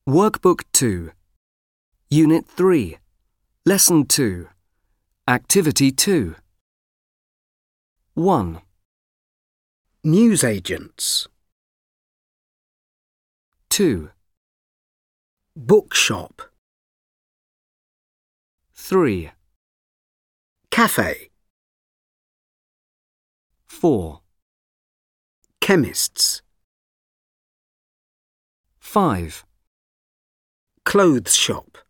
Workbook 2, Unit 3, Lesson 2, Activity 2. 1. Newsagents. 2. Bookshop. 3. Cafe. 4. Chemists. 5. Clothes shop.